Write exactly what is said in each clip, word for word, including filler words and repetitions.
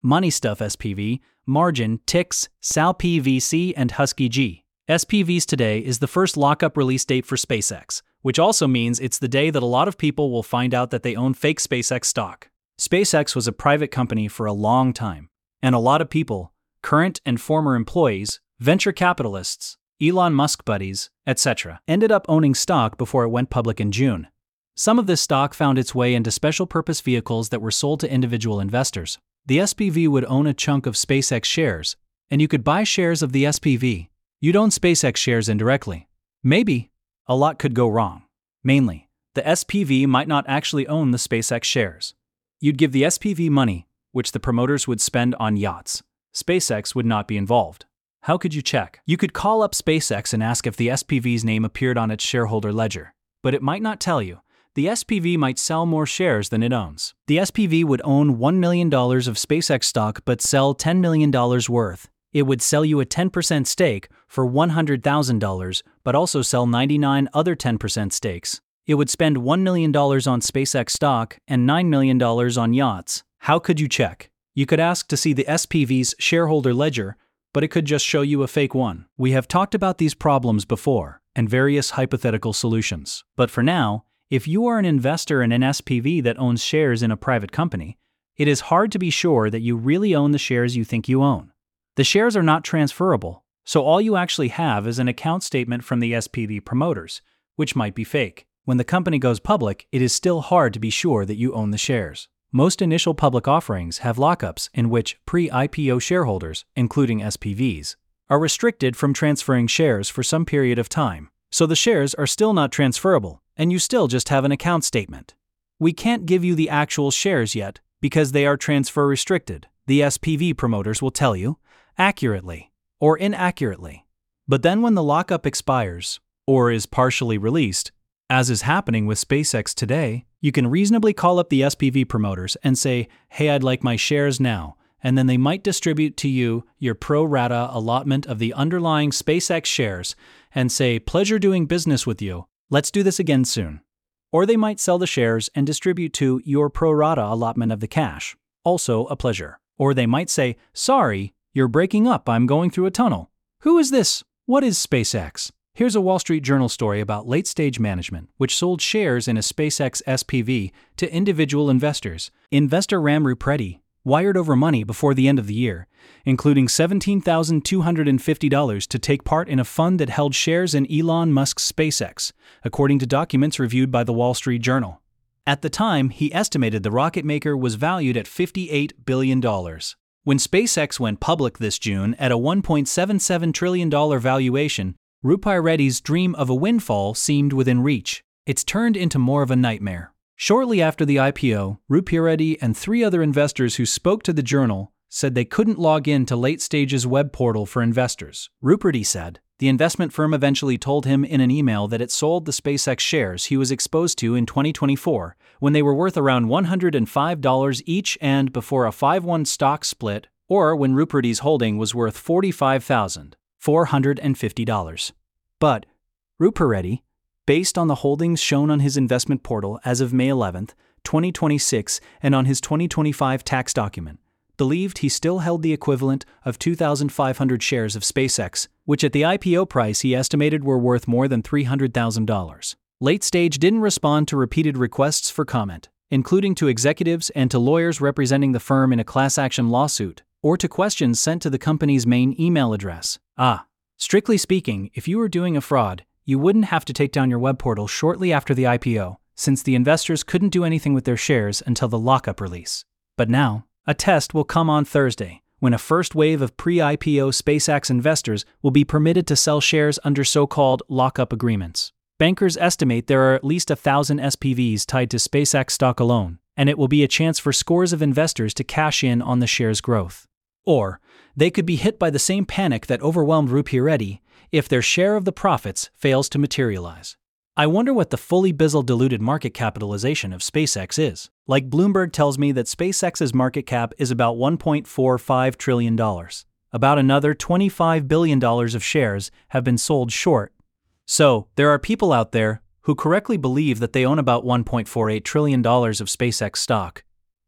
Money Stuff S P V, Margin, T I X, S A L P V C, and Husky G. S P Vs today is the first lockup release date for SpaceX, which also means it's the day that a lot of people will find out that they own fake SpaceX stock. SpaceX was a private company for a long time, and a lot of people, current and former employees, venture capitalists, Elon Musk buddies, et cetera, ended up owning stock before it went public in June. Some of this stock found its way into special purpose vehicles that were sold to individual investors. The S P V would own a chunk of SpaceX shares, and you could buy shares of the S P V. You'd own SpaceX shares indirectly. Maybe. A lot could go wrong. Mainly, the S P V might not actually own the SpaceX shares. You'd give the S P V money, which the promoters would spend on yachts. SpaceX would not be involved. How could you check? You could call up SpaceX and ask if the S P V's name appeared on its shareholder ledger, but it might not tell you. The S P V might sell more shares than it owns. The S P V would own one million dollars of SpaceX stock but sell ten million dollars worth. It would sell you a ten percent stake for one hundred thousand dollars, but also sell ninety-nine other ten percent stakes. It would spend one million dollars on SpaceX stock and nine million dollars on yachts. How could you check? You could ask to see the S P V's shareholder ledger, but it could just show you a fake one. We have talked about these problems before and various hypothetical solutions. But for now, if you are an investor in an S P V that owns shares in a private company, it is hard to be sure that you really own the shares you think you own. The shares are not transferable, so all you actually have is an account statement from the S P V promoters, which might be fake. When the company goes public, it is still hard to be sure that you own the shares. Most initial public offerings have lockups in which pre-I P O shareholders, including S P Vs, are restricted from transferring shares for some period of time. So the shares are still not transferable, and you still just have an account statement. We can't give you the actual shares yet because they are transfer restricted, the S P V promoters will tell you, accurately or inaccurately. But then when the lockup expires, or is partially released, as is happening with SpaceX today, you can reasonably call up the S P V promoters and say, hey, I'd like my shares now, and then they might distribute to you your pro rata allotment of the underlying SpaceX shares and say, pleasure doing business with you, let's do this again soon. Or they might sell the shares and distribute to your pro rata allotment of the cash, also a pleasure. Or they might say, sorry, you're breaking up, I'm going through a tunnel. Who is this? What is SpaceX? Here's a Wall Street Journal story about late-stage management, which sold shares in a SpaceX S P V to individual investors. Investor Ram Rupretti wired over money before the end of the year, including seventeen thousand two hundred fifty dollars to take part in a fund that held shares in Elon Musk's SpaceX, according to documents reviewed by the Wall Street Journal. At the time, he estimated the rocket maker was valued at fifty-eight billion dollars. When SpaceX went public this June at a one point seven seven trillion dollars valuation, Rupi Reddy's dream of a windfall seemed within reach. It's turned into more of a nightmare. Shortly after the I P O, Rupi Reddy and three other investors who spoke to the Journal said they couldn't log in to Late Stage's web portal for investors. Rupi said the investment firm eventually told him in an email that it sold the SpaceX shares he was exposed to in twenty twenty-four when they were worth around one hundred five dollars each and before a five one stock split, or when Rupert's holding was worth forty-five thousand four hundred fifty dollars. But Rupi Reddy, based on the holdings shown on his investment portal as of May eleventh, twenty twenty-six, and on his twenty twenty-five tax document, believed he still held the equivalent of two thousand five hundred shares of SpaceX, which at the I P O price he estimated were worth more than three hundred thousand dollars. Late Stage didn't respond to repeated requests for comment, including to executives and to lawyers representing the firm in a class action lawsuit, or to questions sent to the company's main email address. Ah, strictly speaking, if you were doing a fraud, you wouldn't have to take down your web portal shortly after the I P O, since the investors couldn't do anything with their shares until the lockup release. But now, a test will come on Thursday, when a first wave of pre-I P O SpaceX investors will be permitted to sell shares under so-called lockup agreements. Bankers estimate there are at least a thousand S P Vs tied to SpaceX stock alone, and it will be a chance for scores of investors to cash in on the share's growth. Or, they could be hit by the same panic that overwhelmed Rupi Reddy if their share of the profits fails to materialize. I wonder what the fully Bizzle diluted market capitalization of SpaceX is. Like Bloomberg tells me that SpaceX's market cap is about one point four five trillion dollars. About another twenty-five billion dollars of shares have been sold short. So, there are people out there who correctly believe that they own about one point four eight trillion dollars of SpaceX stock.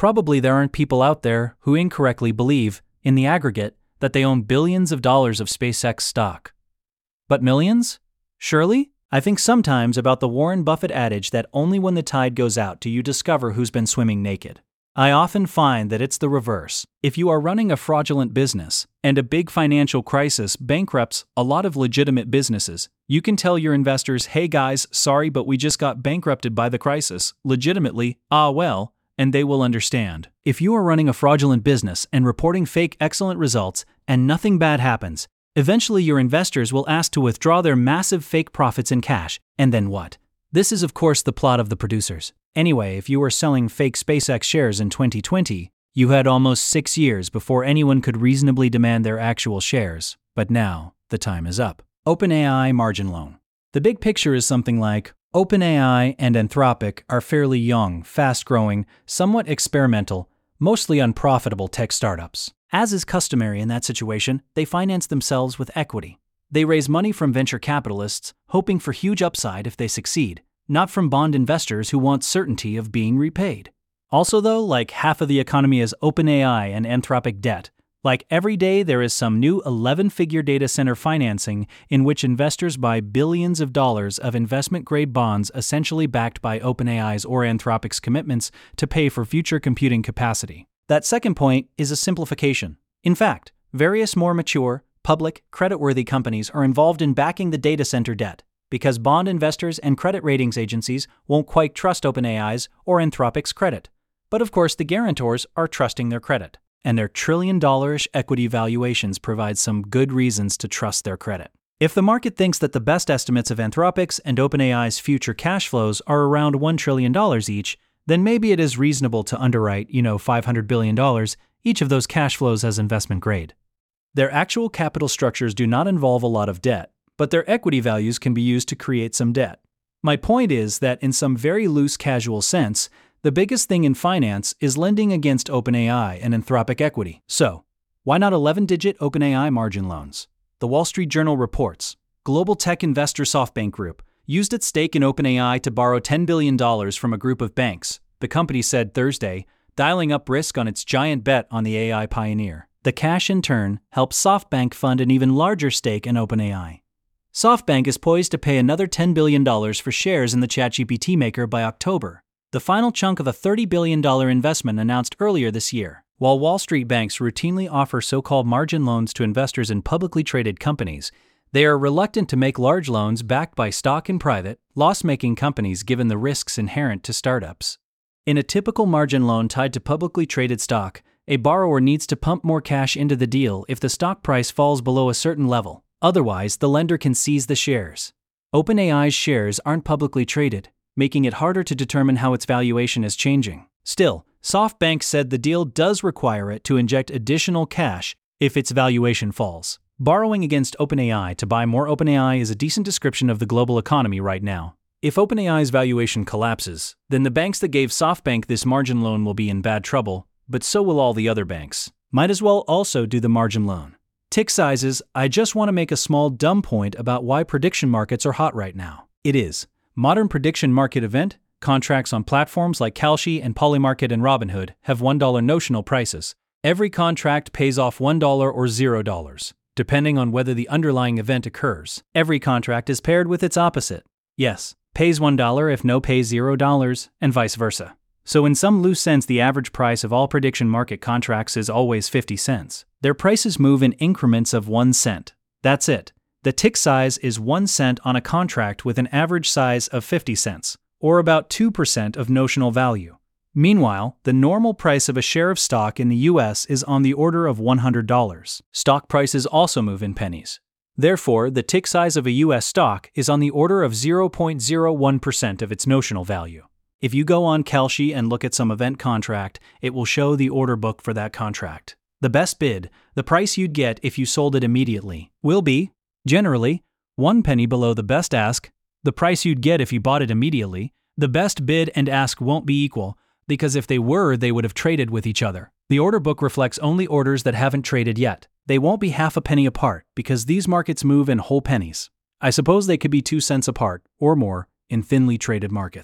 Probably there aren't people out there who incorrectly believe, in the aggregate, that they own billions of dollars of SpaceX stock. But millions? Surely? I think sometimes about the Warren Buffett adage that only when the tide goes out do you discover who's been swimming naked. I often find that it's the reverse. If you are running a fraudulent business, and a big financial crisis bankrupts a lot of legitimate businesses, you can tell your investors, hey guys, sorry but we just got bankrupted by the crisis, legitimately, ah well, and they will understand. If you are running a fraudulent business and reporting fake excellent results, and nothing bad happens, eventually your investors will ask to withdraw their massive fake profits in cash, and then what? This is of course the plot of The Producers. Anyway, if you were selling fake SpaceX shares in twenty twenty, you had almost six years before anyone could reasonably demand their actual shares, but now, the time is up. OpenAI margin loan. The big picture is something like, OpenAI and Anthropic are fairly young, fast-growing, somewhat experimental, mostly unprofitable tech startups. As is customary in that situation, they finance themselves with equity. They raise money from venture capitalists, hoping for huge upside if they succeed, not from bond investors who want certainty of being repaid. Also though, like half of the economy is OpenAI and Anthropic debt. Like every day there is some new eleven-figure data center financing in which investors buy billions of dollars of investment-grade bonds essentially backed by OpenAI's or Anthropic's commitments to pay for future computing capacity. That second point is a simplification. In fact, various more mature, public, creditworthy companies are involved in backing the data center debt, because bond investors and credit ratings agencies won't quite trust OpenAI's or Anthropic's credit. But of course the guarantors are trusting their credit, and their trillion-dollar-ish equity valuations provide some good reasons to trust their credit. If the market thinks that the best estimates of Anthropic's and OpenAI's future cash flows are around one trillion dollars each, then maybe it is reasonable to underwrite, you know, five hundred billion dollars each of those cash flows as investment grade. Their actual capital structures do not involve a lot of debt, but their equity values can be used to create some debt. My point is that in some very loose casual sense, the biggest thing in finance is lending against OpenAI and Anthropic equity. So, why not eleven-digit OpenAI margin loans? The Wall Street Journal reports, global tech investor SoftBank Group used its stake in OpenAI to borrow ten billion dollars from a group of banks, the company said Thursday, dialing up risk on its giant bet on the A I pioneer. The cash in turn helped SoftBank fund an even larger stake in OpenAI. SoftBank is poised to pay another ten billion dollars for shares in the ChatGPT maker by October, the final chunk of a thirty billion dollars investment announced earlier this year. While Wall Street banks routinely offer so-called margin loans to investors in publicly traded companies, they are reluctant to make large loans backed by stock in private, loss-making companies given the risks inherent to startups. In a typical margin loan tied to publicly traded stock, a borrower needs to pump more cash into the deal if the stock price falls below a certain level. Otherwise, the lender can seize the shares. OpenAI's shares aren't publicly traded, making it harder to determine how its valuation is changing. Still, SoftBank said the deal does require it to inject additional cash if its valuation falls. Borrowing against OpenAI to buy more OpenAI is a decent description of the global economy right now. If OpenAI's valuation collapses, then the banks that gave SoftBank this margin loan will be in bad trouble, but so will all the other banks. Might as well also do the margin loan. Tick sizes, I just want to make a small dumb point about why prediction markets are hot right now. It is. Modern prediction market event, contracts on platforms like Kalshi and Polymarket and Robinhood have one dollar notional prices. Every contract pays off one dollar or zero dollars, depending on whether the underlying event occurs. Every contract is paired with its opposite. Yes, pays one dollar if no pays zero dollars, and vice versa. So in some loose sense the average price of all prediction market contracts is always fifty cents. Their prices move in increments of one cent. That's it. The tick size is one cent on a contract with an average size of fifty cents, or about two percent of notional value. Meanwhile, the normal price of a share of stock in the U S is on the order of one hundred dollars. Stock prices also move in pennies. Therefore, the tick size of a U S stock is on the order of zero point zero one percent of its notional value. If you go on Kalshi and look at some event contract, it will show the order book for that contract. The best bid, the price you'd get if you sold it immediately, will be, generally, one penny below the best ask. The price you'd get if you bought it immediately. The best bid and ask won't be equal, because if they were, they would have traded with each other. The order book reflects only orders that haven't traded yet. They won't be half a penny apart, because these markets move in whole pennies. I suppose they could be two cents apart, or more, in thinly traded markets.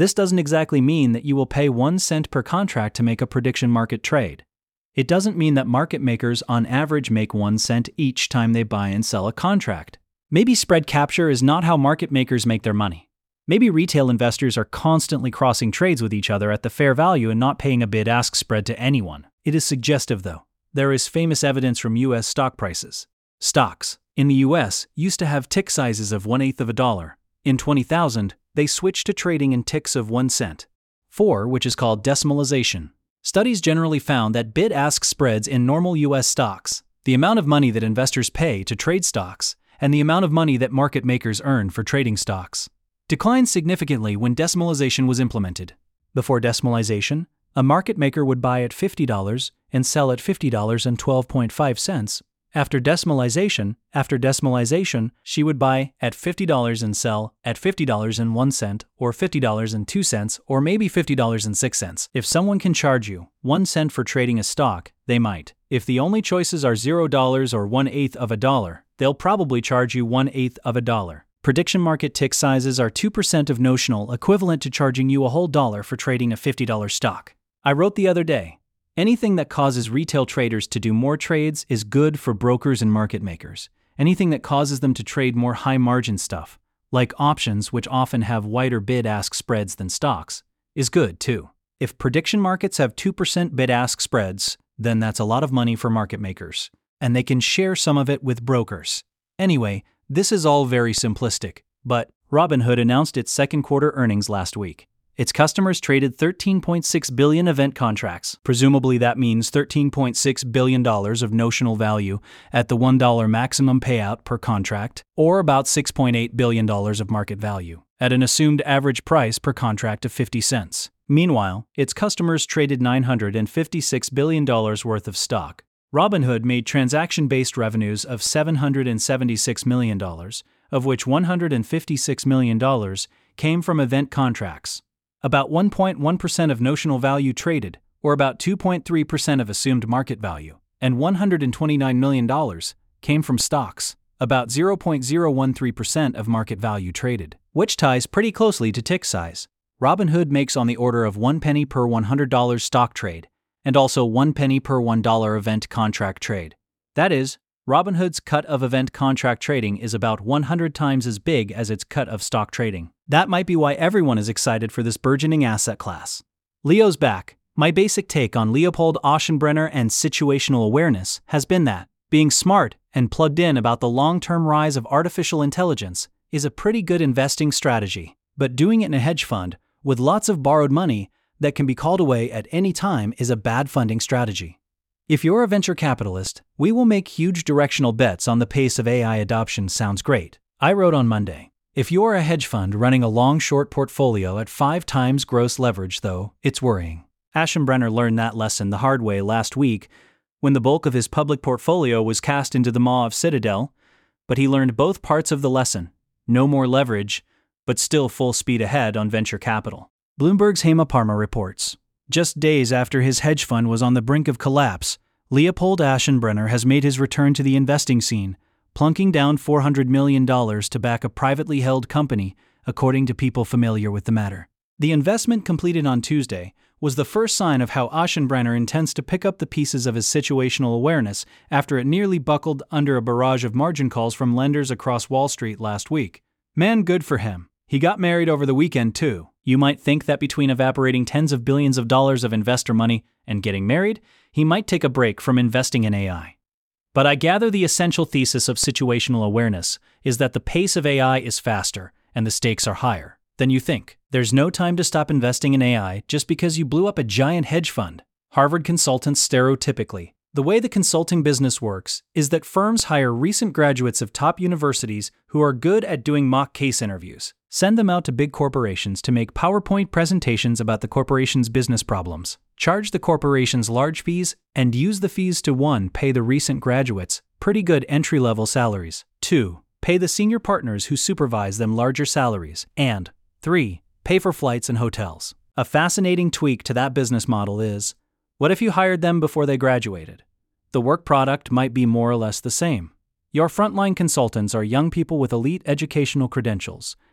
This doesn't exactly mean that you will pay one cent per contract to make a prediction market trade. It doesn't mean that market makers on average make one cent each time they buy and sell a contract. Maybe spread capture is not how market makers make their money. Maybe retail investors are constantly crossing trades with each other at the fair value and not paying a bid-ask spread to anyone. It is suggestive, though. There is famous evidence from U S stock prices. Stocks, in the U S, used to have tick sizes of one-eighth of a dollar. In twenty thousand, they switched to trading in ticks of one cent. four, which is called decimalization. Studies generally found that bid-ask spreads in normal U S stocks, the amount of money that investors pay to trade stocks, and the amount of money that market makers earn for trading stocks, declined significantly when decimalization was implemented. Before decimalization, a market maker would buy at fifty dollars and sell at fifty dollars and twelve point five cents. After decimalization, after decimalization, she would buy at fifty dollars and sell at fifty dollars and one cent, or fifty dollars and two cents, or maybe fifty dollars and six cents. If someone can charge you one cent for trading a stock, they might. If the only choices are zero dollars or one-eighth of a dollar, they'll probably charge you one-eighth of a dollar. Prediction market tick sizes are two percent of notional, equivalent to charging you a whole dollar for trading a fifty dollars stock. I wrote the other day, anything that causes retail traders to do more trades is good for brokers and market makers. Anything that causes them to trade more high-margin stuff, like options which often have wider bid-ask spreads than stocks, is good too. If prediction markets have two percent bid-ask spreads, then that's a lot of money for market makers, and they can share some of it with brokers. Anyway, this is all very simplistic, but Robinhood announced its second quarter earnings last week. Its customers traded thirteen point six billion event contracts. Presumably that means thirteen point six billion dollars of notional value at the one dollar maximum payout per contract, or about six point eight billion dollars of market value, at an assumed average price per contract of fifty cents. Meanwhile, its customers traded nine hundred fifty-six billion dollars worth of stock. Robinhood made transaction-based revenues of seven hundred seventy-six million dollars, of which one hundred fifty-six million dollars came from event contracts. About one point one percent of notional value traded, or about two point three percent of assumed market value, and one hundred twenty-nine million dollars came from stocks, about zero point zero one three percent of market value traded, which ties pretty closely to tick size. Robinhood makes on the order of one penny per one hundred dollars stock trade, and also one penny per one dollar event contract trade. That is, Robinhood's cut of event contract trading is about one hundred times as big as its cut of stock trading. That might be why everyone is excited for this burgeoning asset class. Leo's back. My basic take on Leopold Aschenbrenner and situational awareness has been that being smart and plugged in about the long-term rise of artificial intelligence is a pretty good investing strategy, but doing it in a hedge fund with lots of borrowed money that can be called away at any time is a bad funding strategy. If you're a venture capitalist, we will make huge directional bets on the pace of A I adoption sounds great. I wrote on Monday. If you're a hedge fund running a long-short portfolio at five times gross leverage, though, it's worrying. Aschenbrenner learned that lesson the hard way last week when the bulk of his public portfolio was cast into the maw of Citadel, but he learned both parts of the lesson. No more leverage, but still full speed ahead on venture capital. Bloomberg's Hema Parma reports. Just days after his hedge fund was on the brink of collapse, Leopold Aschenbrenner has made his return to the investing scene, plunking down four hundred million dollars to back a privately held company, according to people familiar with the matter. The investment completed on Tuesday was the first sign of how Aschenbrenner intends to pick up the pieces of his situational awareness after it nearly buckled under a barrage of margin calls from lenders across Wall Street last week. Man, good for him. He got married over the weekend, too. You might think that between evaporating tens of billions of dollars of investor money and getting married, he might take a break from investing in A I. But I gather the essential thesis of situational awareness is that the pace of A I is faster and the stakes are higher than you think. There's no time to stop investing in A I just because you blew up a giant hedge fund. Harvard consultants stereotypically. The way the consulting business works is that firms hire recent graduates of top universities who are good at doing mock case interviews, send them out to big corporations to make PowerPoint presentations about the corporation's business problems, charge the corporations large fees, and use the fees to one. Pay the recent graduates pretty good entry-level salaries, two. Pay the senior partners who supervise them larger salaries, and three. Pay for flights and hotels. A fascinating tweak to that business model is, what if you hired them before they graduated? The work product might be more or less the same. Your frontline consultants are young people with elite educational credentials,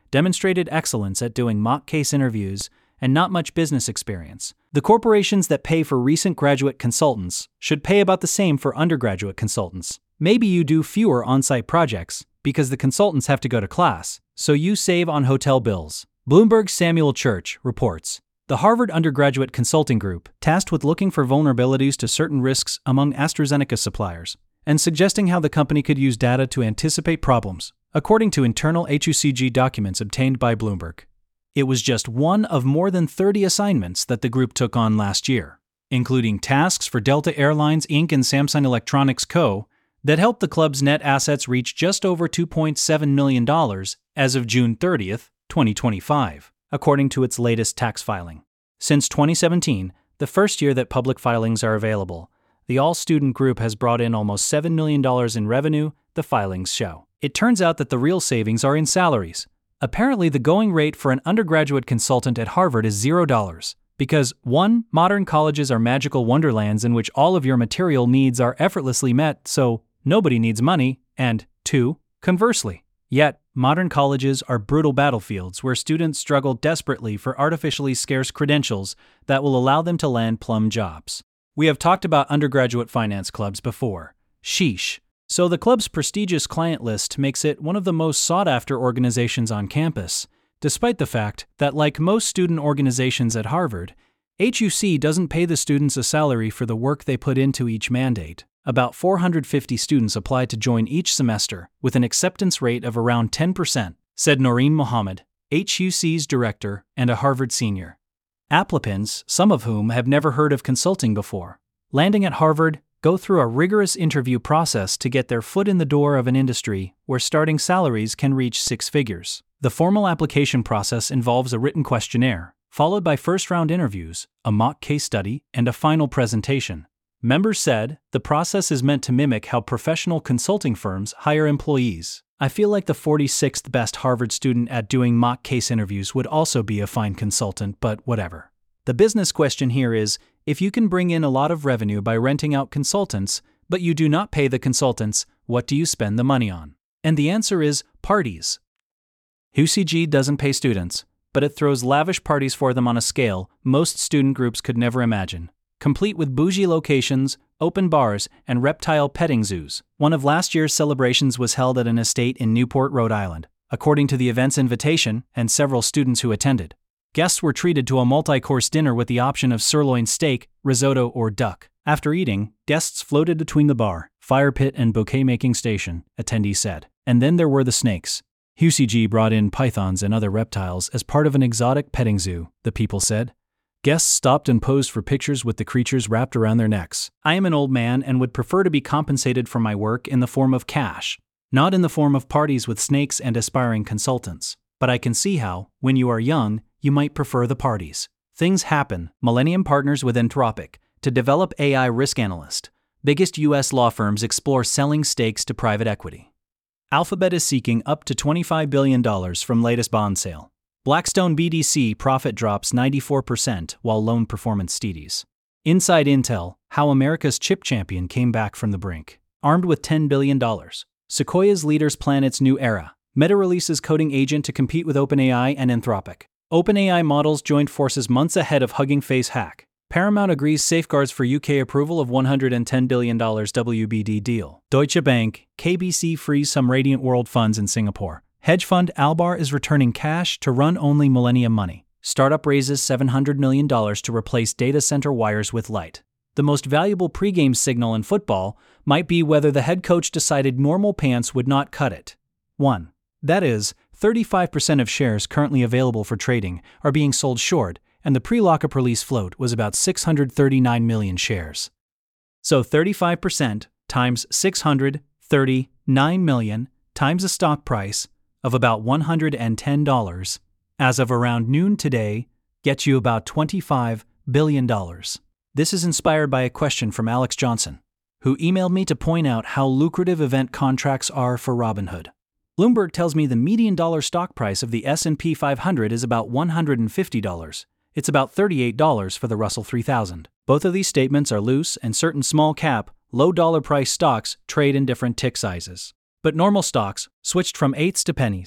demonstrated excellence at doing mock case interviews, and not much business experience. The corporations that pay for recent graduate consultants should pay about the same for undergraduate consultants. Maybe you do fewer on-site projects because the consultants have to go to class, so you save on hotel bills. Bloomberg's Samuel Church reports, the Harvard Undergraduate Consulting Group, tasked with looking for vulnerabilities to certain risks among AstraZeneca suppliers, and suggesting how the company could use data to anticipate problems, according to internal H U C G documents obtained by Bloomberg. It was just one of more than thirty assignments that the group took on last year, including tasks for Delta Airlines Incorporated and Samsung Electronics Co., that helped the club's net assets reach just over two point seven million dollars as of June thirtieth, twenty twenty-five, according to its latest tax filing. Since twenty seventeen, the first year that public filings are available, the all-student group has brought in almost seven million dollars in revenue, the filings show. It turns out that the real savings are in salaries. Apparently, the going rate for an undergraduate consultant at Harvard is zero dollars, because one, modern colleges are magical wonderlands in which all of your material needs are effortlessly met, so nobody needs money, and two, conversely. Yet, modern colleges are brutal battlefields where students struggle desperately for artificially scarce credentials that will allow them to land plum jobs. We have talked about undergraduate finance clubs before. Sheesh. So the club's prestigious client list makes it one of the most sought-after organizations on campus, despite the fact that, like most student organizations at Harvard, H U C doesn't pay the students a salary for the work they put into each mandate. About four hundred fifty students apply to join each semester, with an acceptance rate of around ten percent, said Noreen Mohammed, H U C's director and a Harvard senior. Applicants, some of whom have never heard of consulting before, landing at Harvard, go through a rigorous interview process to get their foot in the door of an industry where starting salaries can reach six figures. The formal application process involves a written questionnaire, followed by first-round interviews, a mock case study, and a final presentation. Members said, the process is meant to mimic how professional consulting firms hire employees. I feel like the forty-sixth best Harvard student at doing mock case interviews would also be a fine consultant, but whatever. The business question here is, if you can bring in a lot of revenue by renting out consultants, but you do not pay the consultants, what do you spend the money on? And the answer is parties. H U C G doesn't pay students, but it throws lavish parties for them on a scale most student groups could never imagine, complete with bougie locations, open bars, and reptile petting zoos. One of last year's celebrations was held at an estate in Newport, Rhode Island, according to the event's invitation and several students who attended. Guests were treated to a multi-course dinner with the option of sirloin steak, risotto, or duck. After eating, guests floated between the bar, fire pit, and bouquet-making station, attendees said. And then there were the snakes. H U C G brought in pythons and other reptiles as part of an exotic petting zoo, the people said. Guests stopped and posed for pictures with the creatures wrapped around their necks. I am an old man and would prefer to be compensated for my work in the form of cash, not in the form of parties with snakes and aspiring consultants. But I can see how, when you are young, you might prefer the parties. Things happen. Millennium partners with Anthropic to develop A I risk analyst. Biggest U S law firms explore selling stakes to private equity. Alphabet is seeking up to twenty-five billion dollars from latest bond sale. Blackstone B D C profit drops ninety-four percent while loan performance steadies. Inside Intel, how America's chip champion came back from the brink. Armed with ten billion dollars. Sequoia's leaders plan its new era. Meta releases coding agent to compete with OpenAI and Anthropic. OpenAI models joined forces months ahead of Hugging Face hack. Paramount agrees safeguards for U K approval of one hundred ten billion dollars W B D deal. Deutsche Bank, K B C frees some Radiant World funds in Singapore. Hedge fund Albar is returning cash to run only Millennium Money. Startup raises seven hundred million dollars to replace data center wires with light. The most valuable pregame signal in football might be whether the head coach decided normal pants would not cut it. one. That is, thirty-five percent of shares currently available for trading are being sold short, and the pre-lockup release float was about six hundred thirty-nine million shares. So thirty-five percent times six hundred thirty-nine million times a stock price of about one hundred ten dollars, as of around noon today, gets you about twenty-five billion dollars. This is inspired by a question from Alex Johnson, who emailed me to point out how lucrative event contracts are for Robinhood. Bloomberg tells me the median dollar stock price of the S and P five hundred is about one hundred fifty dollars. It's about thirty-eight dollars for the Russell three thousand. Both of these statements are loose, and certain small cap, low dollar price stocks trade in different tick sizes. But normal stocks switched from eighths to pennies.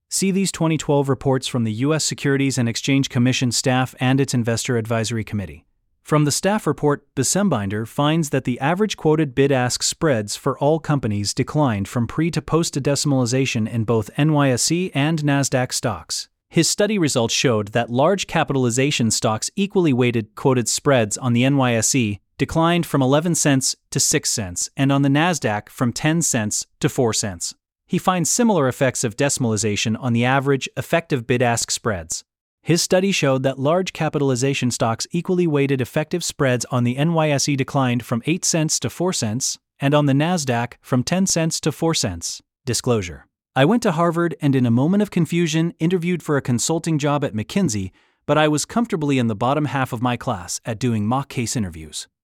See these twenty twelve reports from the U S Securities and Exchange Commission staff and its Investor Advisory Committee. From the staff report, Besembinder finds that the average quoted bid-ask spreads for all companies declined from pre- to post-decimalization in both N Y S E and NASDAQ stocks. His study results showed that large capitalization stocks equally weighted quoted spreads on the N Y S E declined from eleven cents to six cents and on the NASDAQ from ten cents to four cents. He finds similar effects of decimalization on the average effective bid-ask spreads. His study showed that large capitalization stocks equally weighted effective spreads on the N Y S E declined from eight cents to four cents, and on the NASDAQ from ten cents to four cents. Disclosure. I went to Harvard and in a moment of confusion interviewed for a consulting job at McKinsey, but I was comfortably in the bottom half of my class at doing mock case interviews.